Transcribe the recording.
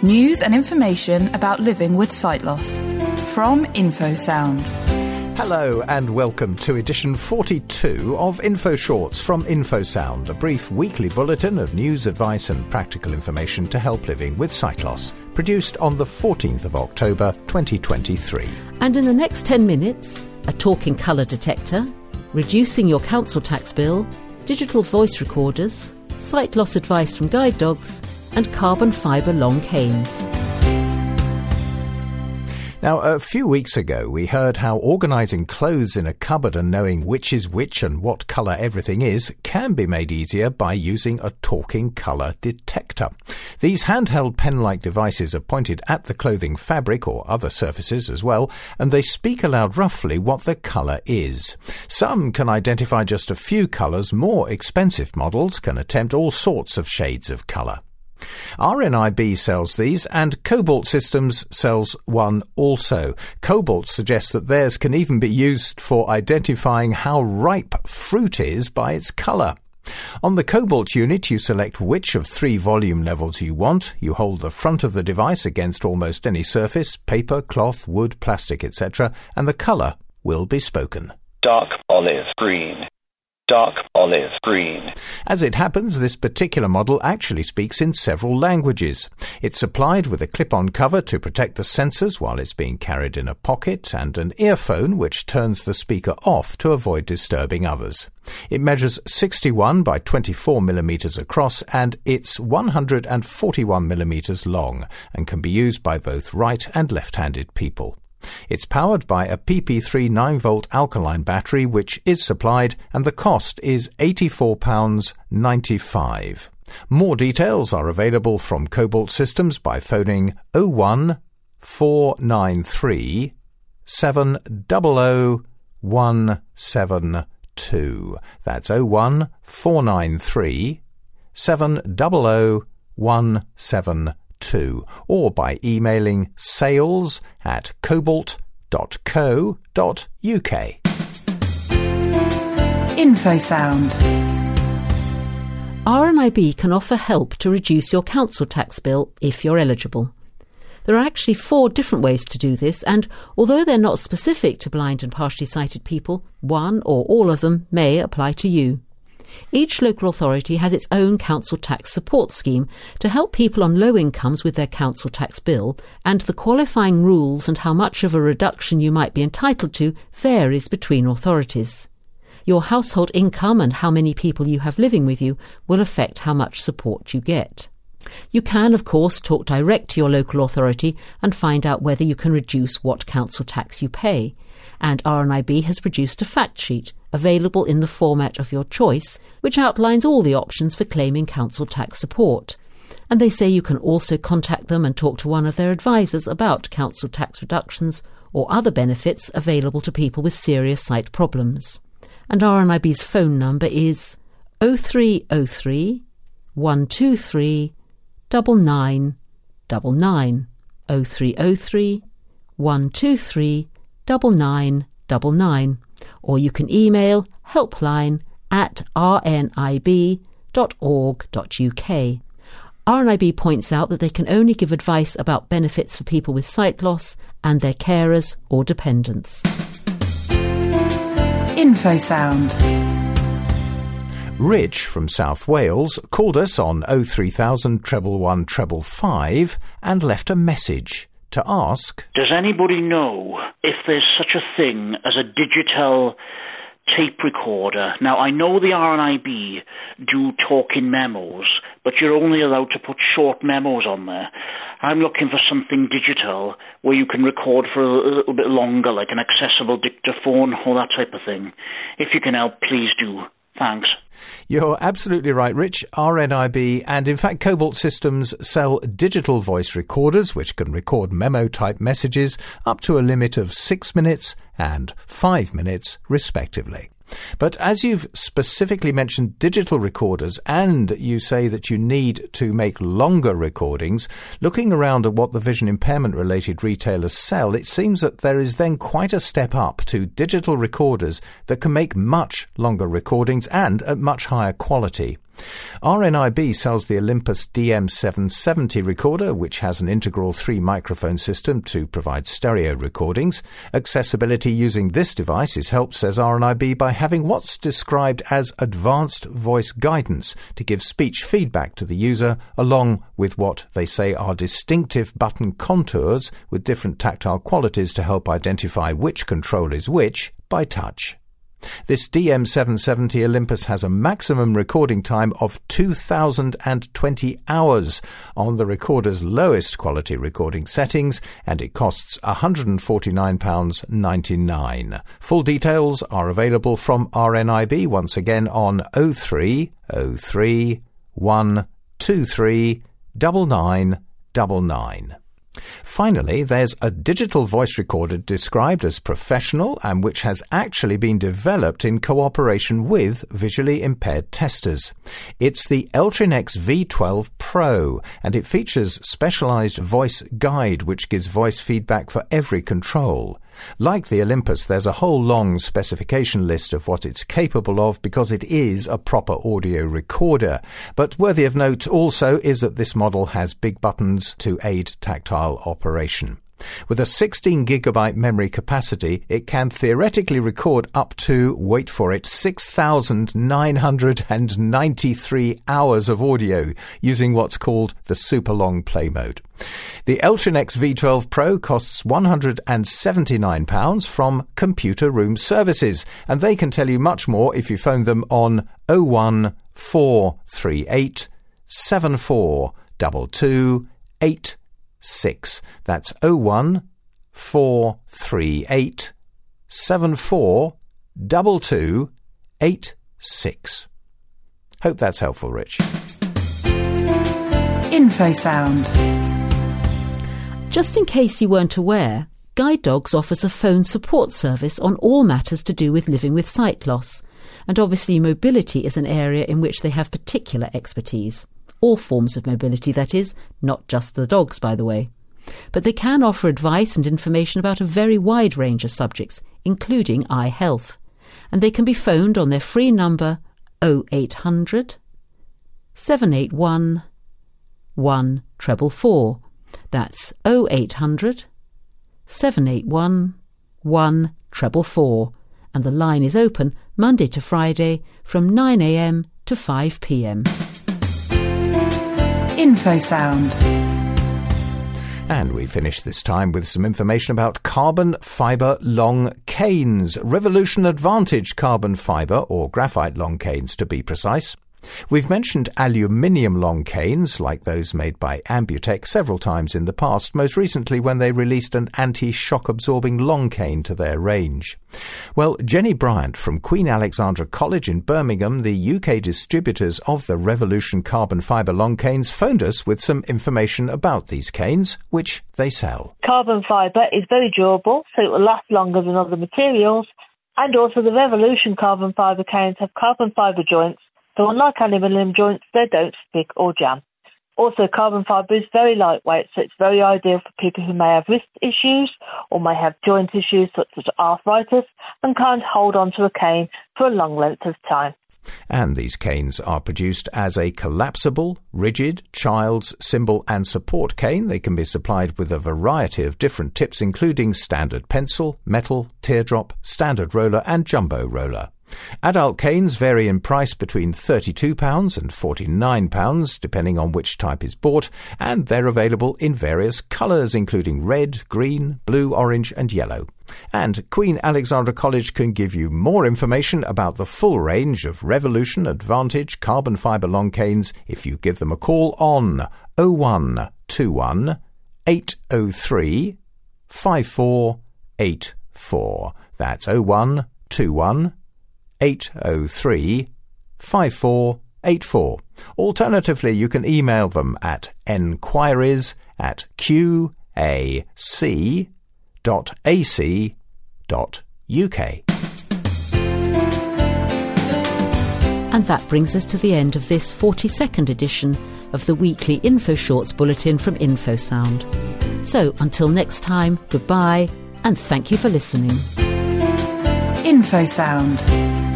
News and information about living with sight loss. From InfoSound. Hello and welcome to edition 42 of Info Shorts from InfoSound, a brief weekly bulletin of news, advice and practical information to help living with sight loss, produced on the 14th of October 2023. And in the next 10 minutes, a talking colour detector, reducing your council tax bill, digital voice recorders, sight loss advice from guide dogs and carbon fibre long canes. Now, a few weeks ago, we heard how organising clothes in a cupboard and knowing which is which and what colour everything is can be made easier by using a talking colour detector. These handheld pen-like devices are pointed at the clothing fabric or other surfaces as well, and they speak aloud roughly what the colour is. Some can identify just a few colours. More expensive models can attempt all sorts of shades of colour. RNIB sells these, and Cobalt Systems sells one also. Cobalt suggests that theirs can even be used for identifying how ripe fruit is by its colour. On the Cobalt unit, you select which of 3 volume levels you want. You hold the front of the device against almost any surface, paper, cloth, wood, plastic, etc., and the colour will be spoken. Dark olive green. Dark olive green. As it happens, this particular model actually speaks in several languages. It's supplied with a clip-on cover to protect the sensors while it's being carried in a pocket, and an earphone which turns the speaker off to avoid disturbing others. It measures 61 by 24 millimetres across, and it's 141 millimetres long, and can be used by both right and left-handed people. It's powered by a PP3 9-volt alkaline battery which is supplied, and the cost is £84.95. More details are available from Cobalt Systems by phoning 01 493 700 172. That's 01 493 700 172. Or by emailing sales@cobalt.co.uk. InfoSound. RNIB can offer help to reduce your council tax bill if you're eligible. There are actually 4 different ways to do this, and although they're not specific to blind and partially sighted people, one or all of them may apply to you. Each local authority has its own council tax support scheme to help people on low incomes with their council tax bill, and the qualifying rules and how much of a reduction you might be entitled to varies between authorities. Your household income and how many people you have living with you will affect how much support you get. You can, of course, talk direct to your local authority and find out whether you can reduce what council tax you pay. And RNIB has produced a fact sheet available in the format of your choice, which outlines all the options for claiming council tax support. And they say you can also contact them and talk to one of their advisors about council tax reductions or other benefits available to people with serious sight problems. And RNIB's phone number is 0303 123 9999. 0303 123 9999, or you can email helpline@rnib.org.uk. RNIB points out that they can only give advice about benefits for people with sight loss and their carers or dependents. InfoSound. Rich from South Wales called us on 03000 111 555 and left a message to ask, does anybody know if there's such a thing as a digital tape recorder? Now, I know the RNIB do talking memos, but you're only allowed to put short memos on there. I'm looking for something digital where you can record for a little bit longer, like an accessible dictaphone or that type of thing. If you can help, please do. Thanks. You're absolutely right, Rich. RNIB and, in fact, Cobalt Systems sell digital voice recorders which can record memo-type messages up to a limit of 6 minutes and 5 minutes, respectively. But as you've specifically mentioned digital recorders, and you say that you need to make longer recordings, looking around at what the vision impairment related retailers sell, it seems that there is then quite a step up to digital recorders that can make much longer recordings and at much higher quality. RNIB sells the Olympus DM770 recorder, which has an integral 3-microphone system to provide stereo recordings. Accessibility using this device is helped, says RNIB, by having what's described as advanced voice guidance to give speech feedback to the user, along with what they say are distinctive button contours with different tactile qualities to help identify which control is which by touch. This DM770 Olympus has a maximum recording time of 2,020 hours on the recorder's lowest quality recording settings, and it costs £149.99. Full details are available from RNIB, once again on 0303 123 9999. Finally, there's a digital voice recorder described as professional and which has actually been developed in cooperation with visually impaired testers. It's the Eltrin-X V12 Pro, and it features specialized voice guide which gives voice feedback for every control. Like the Olympus, there's a whole long specification list of what it's capable of because it is a proper audio recorder. But worthy of note also is that this model has big buttons to aid tactile operation. With a 16GB memory capacity, it can theoretically record up to, wait for it, 6,993 hours of audio using what's called the super long play mode. The Eltrin-X V12 Pro costs £179 from Computer Room Services, and they can tell you much more if you phone them on 01438 7422 86. That's 01438 7422 86. Hope that's helpful, Rich. InfoSound. Just in case you weren't aware, Guide Dogs offers a phone support service on all matters to do with living with sight loss, and obviously mobility is an area in which they have particular expertise. All forms of mobility, that is, not just the dogs, by the way. But they can offer advice and information about a very wide range of subjects, including eye health. And they can be phoned on their free number 0800 781 1444. That's 0800 781 1444. And the line is open Monday to Friday from 9 a.m. to 5 p.m. InfoSound. And we finish this time with some information about carbon fibre long canes. Revolution Advantage carbon fibre, or graphite long canes to be precise. We've mentioned aluminium long canes, like those made by Ambutech, several times in the past, most recently when they released an anti-shock absorbing long cane to their range. Well, Jenny Bryant from Queen Alexandra College in Birmingham, the UK distributors of the Revolution carbon fibre long canes, phoned us with some information about these canes, which they sell. Carbon fibre is very durable, so it will last longer than other materials, and also the Revolution carbon fibre canes have carbon fibre joints, so unlike aluminium joints, they don't stick or jam. Also, carbon fibre is very lightweight, so it's very ideal for people who may have wrist issues or may have joint issues such as arthritis and can't hold on to a cane for a long length of time. And these canes are produced as a collapsible, rigid, child's, symbol and support cane. They can be supplied with a variety of different tips, including standard pencil, metal, teardrop, standard roller and jumbo roller. Adult canes vary in price between £32 and £49, depending on which type is bought, and they're available in various colours, including red, green, blue, orange and yellow. And Queen Alexandra College can give you more information about the full range of Revolution Advantage carbon fibre long canes if you give them a call on 0121 803 5484. That's 0121 803 5484. Alternatively, you can email them at enquiries@qac.ac.uk. And that brings us to the end of this 42nd edition of the weekly Info Shorts Bulletin from InfoSound. So, until next time, goodbye, and thank you for listening. InfoSound.